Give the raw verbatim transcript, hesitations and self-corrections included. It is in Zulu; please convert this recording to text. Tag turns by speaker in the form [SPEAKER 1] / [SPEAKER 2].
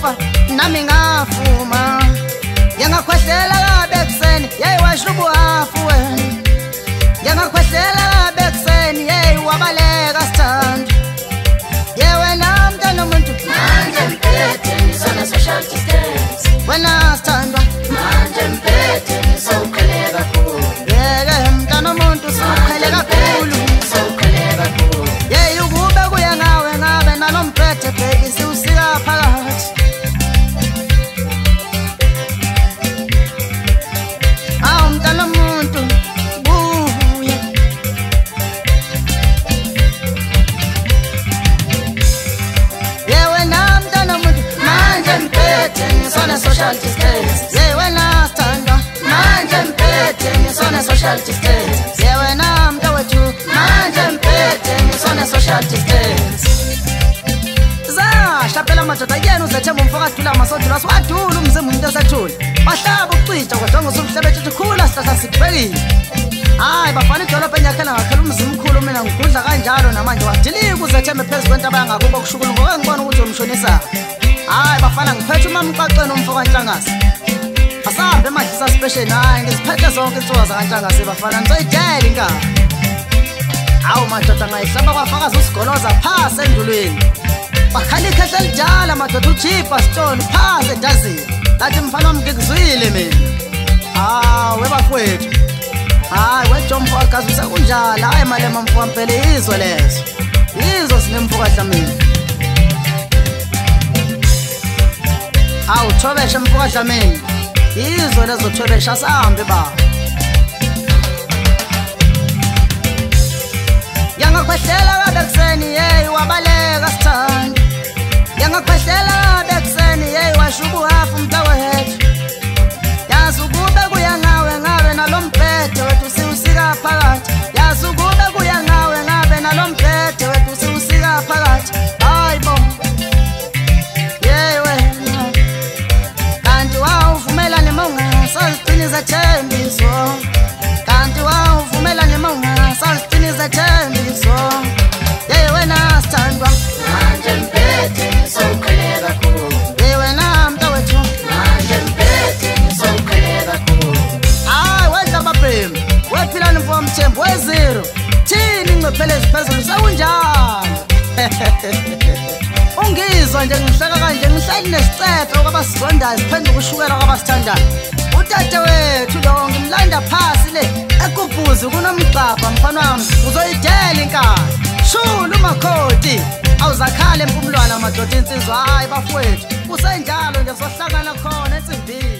[SPEAKER 1] wafa nami ngafuma yangakhwehlela kabe kuseni hey washubu hafu wena yangakhwehlela kabe kuseni hey wabaleka sithanda yewe namntana umuntu
[SPEAKER 2] manje mphethe ngisona social distance
[SPEAKER 1] wena sithandwa
[SPEAKER 2] manje mphethe ngisawuqheleka kakhulu
[SPEAKER 1] yeke mntana umuntu soqhele kakhulu
[SPEAKER 2] sawuqheleka kakhulu
[SPEAKER 1] hey ukube kuya ngawe ngabe nalomphethe baby siwusika phakathi awu mntana umuntu buya yewe namntana umuntu
[SPEAKER 2] manje mphethe ngisona social distance
[SPEAKER 1] yewe nasithandwa
[SPEAKER 2] manje mphethe ngisona social distance
[SPEAKER 1] yewe namntawethu
[SPEAKER 2] manje mphethe ngisona social distance
[SPEAKER 1] shapela madoda yena uzethemba umfakathula amasodula siwadula umzimba umuntu esathula bahlaba ukucija kodwa ngosubuhlebe ethi khula sihlahla sikubhekile hayi bafana idolobha enyakhela ngakhela umzimba umkhulu mina ngigudla kanjalo namanje wadilika uzethembe phezu kwentaba yangakubo kushukulu ngoba ngibona ukuthi umshonisa hayi bafana ngiphethe umamqaqeni umfokanhlangasi asahambe emadlisa special hayi ngiziphethe zonke insuku zakantshangase bafana nizoyidela inkaba awu madoda ngayihlaba kwafakaza usigoloza phasi endulweni bakhala ikhehla lijala madoda uchipa stone phasi edazini lathi mfana wami ngikuzwile mina hawu webafowethu hayi wejomfo agazi usekunjala hayi malema mfo mpela izwe lezo yizo sinemfokahla mina awu thobeshe mfokahla mina yizo lezo thobeshe asahambe baba yangakhwehlela kabe kuseni hey wabaleka sithanda yangakhwehlela kabe kuseni hey washubu hafu mntawethu yazi ukube kuya ngawe ngabe nalomphethe wethu siwusika phakathi yazi ukube kuya ngawe ngabe nalomphethe wethu siwusika phakathi hayi bo yewe kanti wawuvumelane mawungasazigciniza thembiso kanti wawuvumelane mawungasazigciniza thembiso yewe nasithandwa
[SPEAKER 2] manje mphethe ngisawuqheleka kakhulu
[SPEAKER 1] yewe namntawethu
[SPEAKER 2] manje mphethe ngisawuqheleka kakhulu
[SPEAKER 1] hayi wedla ababhemi wephilani mfo wamthembu weziro thini ingcophele eziphezulu sekunjalo ungizwa nje ngihleka kanje ngihlali nesicetho kwabasigondayo siphenduka ushukela kwabasithandayo utata wethu lo ngimlanda phasi le ekubhuzi kunomgcabha mfana wami uzoyidela inkani shula umakhoti awuzakhale empumlwana madoda insizwa hayi bafowethu kusenjalo nje sohlangana khona ensimbini